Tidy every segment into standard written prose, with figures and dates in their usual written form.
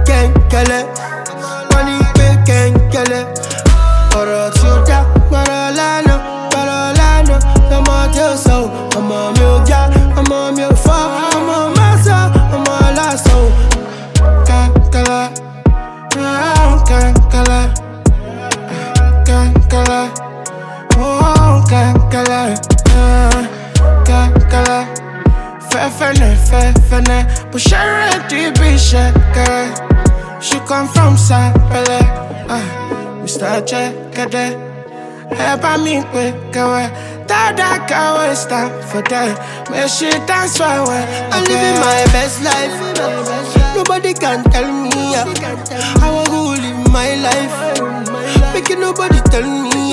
Can't kill it. Money big, can't kill it. Or else you die. Marolano. I'm on your soul. I'm on your jaw. I'm on your fall. I'm on my soul. I'm on la soul. Can't kill it. Can't kill it. Can't kill it. Oh, can't kill it. Can't kill it. Fefene, push her ready, be shaker. She come from Sapele, Mr. Checkade. Help me quick, that girl stand for that. Make she dance for away. I'm living my best life. Nobody can tell me I want to live my life. Making nobody tell me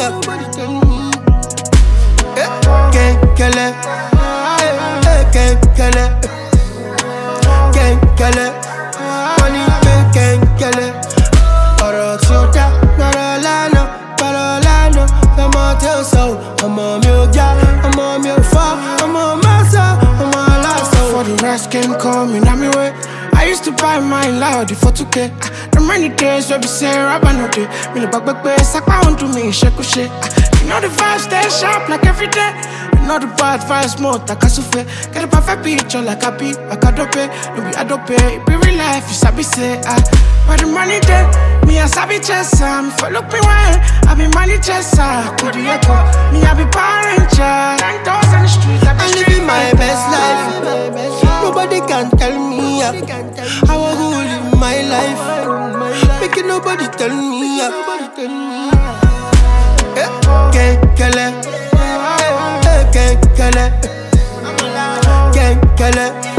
Can't kill it. Can't kill it. Can't kill it. Money big, can't kill it. Or else you die. Marolano. I'm on your soul. I'm on your jaw. I'm on your fall. I'm on my soul. I'm on la soul. For the rest came coming on my way. I used to buy mine loud for 2K. The many days where we say Rabba no day. Me the back, sack pound to me, shake. You know the vibes stay sharp like every day. You know the bad vibes more like a souffle. Get a perfect picture like a beat, like a dope. No be a dope, it be real life, you sabi say but the money there, me a sabi chess. If you look me well, I be money chess. Could you echo? Me I be Power Ranger. 10,000 on the street, I be living my best life. Nobody can tell me how I will live my life. Making nobody tell me Can't kill it. Can't kill it. Can't kill it.